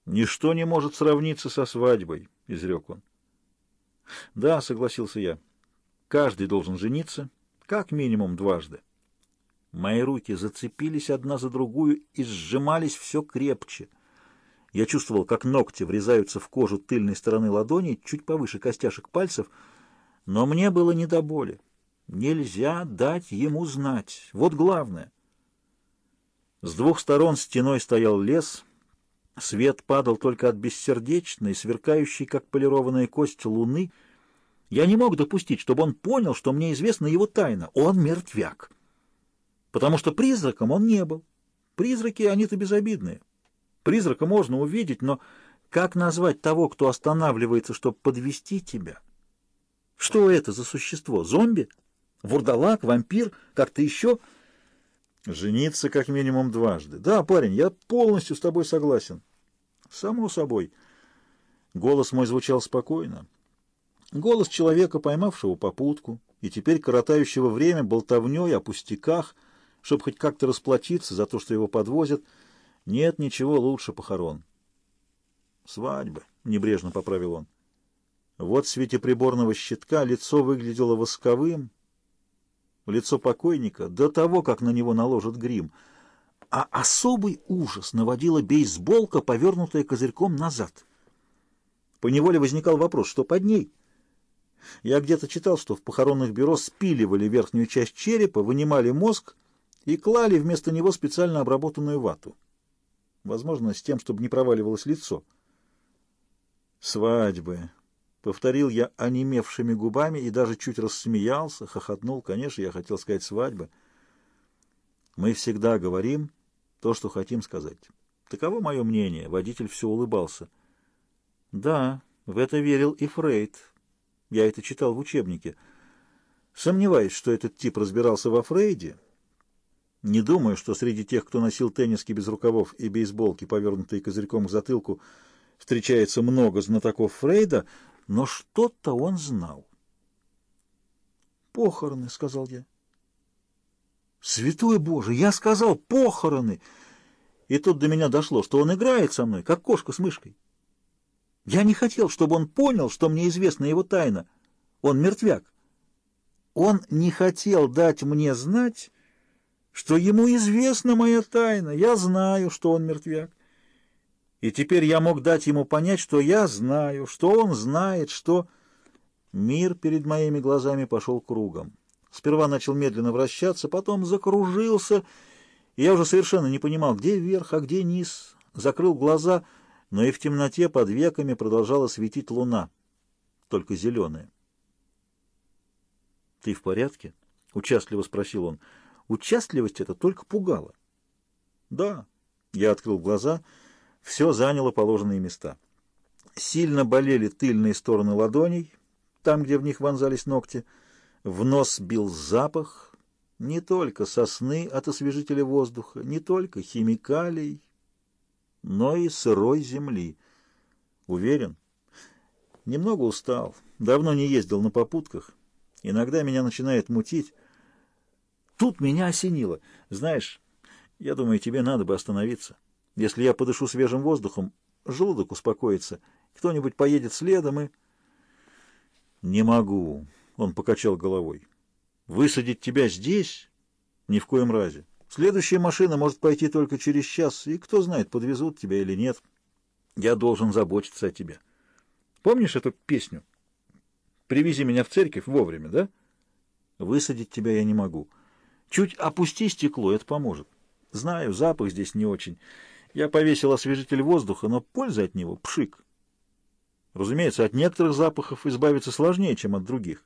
«Ничто не может сравниться со свадьбой», — изрек он. «Да», — согласился я, — «каждый должен жениться, как минимум дважды». Мои руки зацепились одна за другую и сжимались все крепче. Я чувствовал, как ногти врезаются в кожу тыльной стороны ладони, чуть повыше костяшек пальцев, но мне было не до боли. Нельзя дать ему знать. Вот главное. С двух сторон стеной стоял лес. Свет падал только от бессердечной, сверкающей, как полированная кость, луны. Я не мог допустить, чтобы он понял, что мне известна его тайна. Он мертвяк. Потому что призраком он не был. Призраки, они-то безобидные. Призрака можно увидеть, но как назвать того, кто останавливается, чтобы подвести тебя? Что это за существо? Зомби? Вурдалак? Вампир? Как-то еще? Жениться как минимум дважды. Да, парень, я полностью с тобой согласен. Само собой. Голос мой звучал спокойно. Голос человека, поймавшего попутку, и теперь коротающего время болтовней о пустяках, чтобы хоть как-то расплатиться за то, что его подвозят. Нет ничего лучше похорон. «Свадьба», — небрежно поправил он. Вот в свете приборного щитка лицо выглядело восковым, лицо покойника, до того, как на него наложат грим. А особый ужас наводила бейсболка, повернутая козырьком назад. Поневоле возникал вопрос, что под ней? Я где-то читал, что в похоронных бюро спиливали верхнюю часть черепа, вынимали мозг и клали вместо него специально обработанную вату. Возможно, с тем, чтобы не проваливалось лицо. «Свадьбы», — повторил я онемевшими губами и даже чуть рассмеялся, хохотнул. Конечно, я хотел сказать «свадьба». «Мы всегда говорим то, что хотим сказать. Таково мое мнение». Водитель все улыбался. «Да, в это верил и Фрейд. Я это читал в учебнике. Сомневаюсь, что этот тип разбирался во Фрейде. Не думаю, что среди тех, кто носил тенниски без рукавов и бейсболки, повернутые козырьком к затылку, встречается много знатоков Фрейда, но что-то он знал. «Похороны», — сказал я. «Святой Боже, я сказал похороны!» И тут до меня дошло, что он играет со мной, как кошка с мышкой. Я не хотел, чтобы он понял, что мне известна его тайна. Он мертвяк. Он не хотел дать мне знать, что ему известна моя тайна. Я знаю, что он мертвяк. И теперь я мог дать ему понять, что я знаю, что он знает, что... Мир перед моими глазами пошел кругом. Сперва начал медленно вращаться, потом закружился, и я уже совершенно не понимал, где верх, а где низ. Закрыл глаза, но и в темноте под веками продолжала светить луна, только зеленая. «Ты в порядке?» — участливо спросил он. Участливость эта только пугала. «Да». Я открыл глаза, все заняло положенные места. Сильно болели тыльные стороны ладоней, там, где в них вонзались ногти. В нос бил запах, не только сосны от освежителя воздуха, не только химикалий, но и сырой земли. Уверен? Немного устал, давно не ездил на попутках. Иногда меня начинает мутить. Тут меня осенило. Знаешь, я думаю, тебе надо бы остановиться. Если я подышу свежим воздухом, желудок успокоится. Кто-нибудь поедет следом и... «Не могу», — он покачал головой. «Высадить тебя здесь? Ни в коем разе. Следующая машина может пойти только через час, и кто знает, подвезут тебя или нет. Я должен заботиться о тебе. Помнишь эту песню? «Привези меня в церковь вовремя», да? Высадить тебя я не могу. Чуть опусти стекло, это поможет. Знаю, запах здесь не очень. Я повесил освежитель воздуха, но польза от него — пшик. Разумеется, от некоторых запахов избавиться сложнее, чем от других.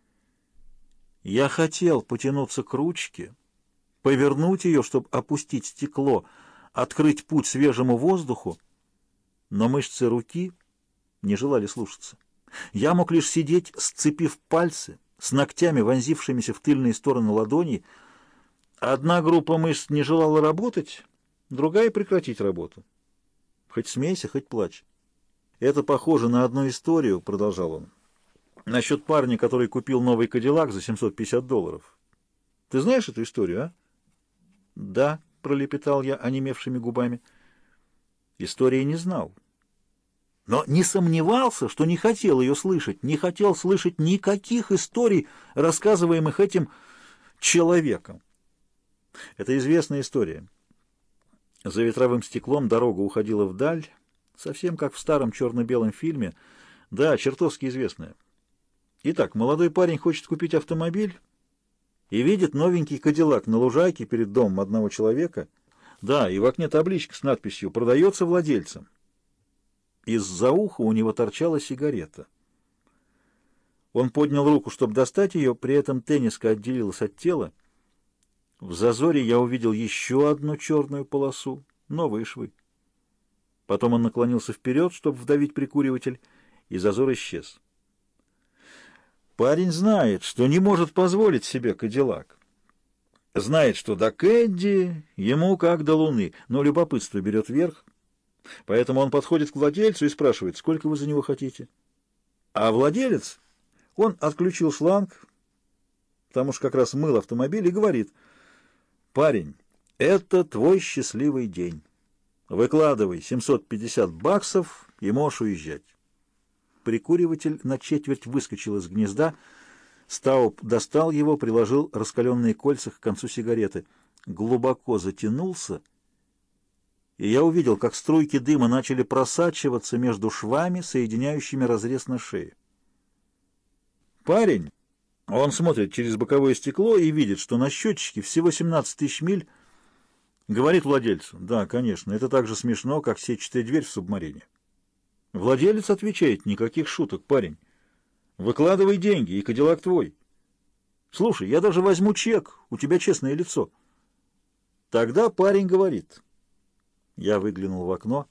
Я хотел потянуться к ручке, повернуть ее, чтобы опустить стекло, открыть путь свежему воздуху, но мышцы руки не желали слушаться. Я мог лишь сидеть, сцепив пальцы, с ногтями, вонзившимися в тыльные стороны ладоней. Одна группа мышц не желала работать, другая — прекратить работу. Хоть смейся, хоть плачь. «Это похоже на одну историю», — продолжал он, — «насчет парня, который купил новый Кадиллак за $750. Ты знаешь эту историю, а?» «Да», — пролепетал я онемевшими губами. Истории не знал. но не сомневался, что не хотел ее слышать, не хотел слышать никаких историй, рассказываемых этим человеком. Это известная история. За ветровым стеклом дорога уходила вдаль, совсем как в старом черно-белом фильме. Да, чертовски известная. Итак, молодой парень хочет купить автомобиль и видит новенький кадиллак на лужайке перед домом одного человека. Да, и в окне табличка с надписью «Продается владельцем». Из-за уха у него торчала сигарета. Он поднял руку, чтобы достать ее, при этом тенниска отделилась от тела. В зазоре я увидел еще одну черную полосу, новые швы. Потом он наклонился вперед, чтобы вдавить прикуриватель, и зазор исчез. Парень знает, что не может позволить себе кадиллак. Знает, что до Кэдди ему как до луны, но любопытство берет верх. Поэтому он подходит к владельцу и спрашивает, сколько вы за него хотите. А владелец, он отключил шланг, потому что как раз мыл автомобиль, и говорит: «Парень, это твой счастливый день. Выкладывай $750 и можешь уезжать». Прикуриватель на четверть выскочил из гнезда. Стауп достал его, приложил раскаленные кольца к концу сигареты. Глубоко затянулся, и я увидел, как струйки дыма начали просачиваться между швами, соединяющими разрез на шее. Парень, он смотрит через боковое стекло и видит, что на счетчике всего 17 тысяч миль. Говорит владельцу: «Да, конечно, это так же смешно, как сетчатая дверь в субмарине». Владелец отвечает: «Никаких шуток, парень. Выкладывай деньги, и кадиллак твой. Слушай, я даже возьму чек, у тебя честное лицо». Тогда парень говорит. Я выглянул в окно.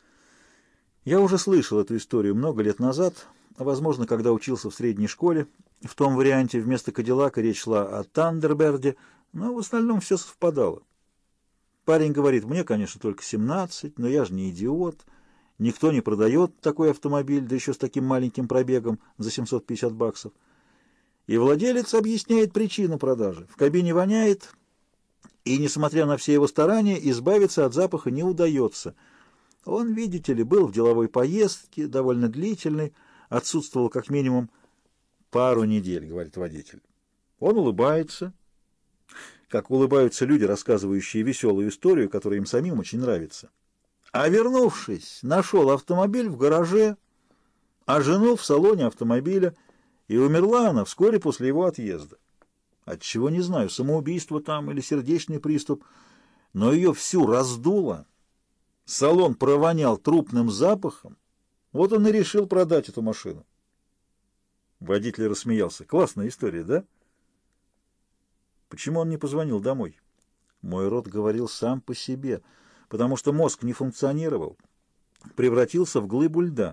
Я уже слышал эту историю много лет назад, возможно, когда учился в средней школе. В том варианте вместо кадиллака речь шла о Тандерберде, но в остальном все совпадало. Парень говорит: «Мне, конечно, только 17, но я же не идиот. Никто не продает такой автомобиль, да еще с таким маленьким пробегом за $750. И владелец объясняет причину продажи. В кабине воняет, и, несмотря на все его старания, избавиться от запаха не удается. Он, видите ли, был в деловой поездке, довольно длительной, отсутствовал как минимум пару недель», — говорит водитель. Он улыбается, как улыбаются люди, рассказывающие веселую историю, которая им самим очень нравится. А вернувшись, нашел автомобиль в гараже, а жену в салоне автомобиля, и умерла она вскоре после его отъезда. Отчего не знаю, самоубийство там или сердечный приступ, но ее всю раздуло, салон провонял трупным запахом, вот он и решил продать эту машину. Водитель рассмеялся. Классная история, да? Почему он не позвонил домой? Мой рот говорил сам по себе, потому что мозг не функционировал, превратился в глыбу льда.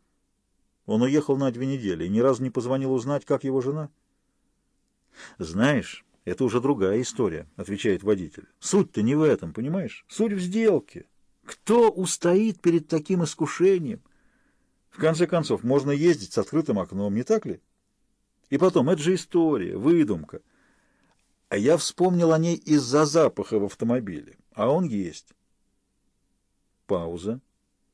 Он уехал на 2 недели и ни разу не позвонил узнать, как его жена. «Знаешь, это уже другая история», — отвечает водитель. «Суть-то не в этом, понимаешь? Суть в сделке. Кто устоит перед таким искушением? В конце концов, можно ездить с открытым окном, не так ли? И потом, это же история, выдумка. А я вспомнил о ней из-за запаха в автомобиле, а он есть». Пауза.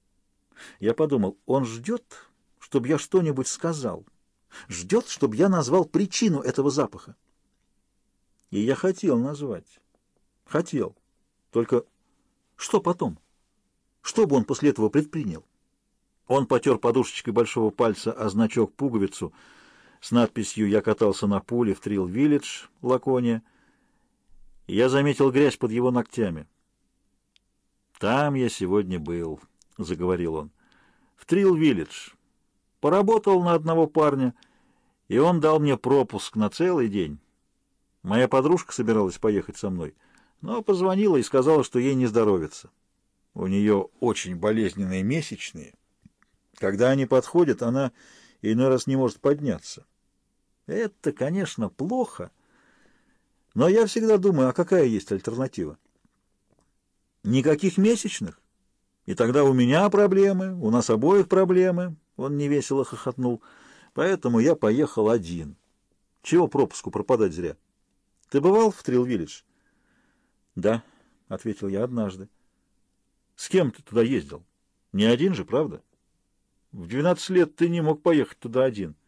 Я подумал, он ждет, чтобы я что-нибудь сказал. Ждет, чтобы я назвал причину этого запаха. И я хотел назвать. Хотел. Только что потом? Что бы он после этого предпринял? Он потер подушечкой большого пальца о значок-пуговицу с надписью «Я катался на пуле в Трилл-Виллидж, Лакония». И я заметил грязь под его ногтями. «Там я сегодня был», — заговорил он, — «в Трилл-Виллидж. Поработал на одного парня, и он дал мне пропуск на целый день. Моя подружка собиралась поехать со мной, но позвонила и сказала, что ей не здоровится. У нее очень болезненные месячные. Когда они подходят, она иной раз не может подняться. Это, конечно, плохо, но я всегда думаю, а какая есть альтернатива? Никаких месячных? И тогда у меня проблемы, у нас обоих проблемы». Он невесело хохотнул. «Поэтому я поехал один. Чего пропуску пропадать зря? Ты бывал в Трилл-Виллидж?» «Да», — ответил я, — «однажды». «С кем ты туда ездил? Не один же, правда?» В 12 лет ты не мог поехать туда один.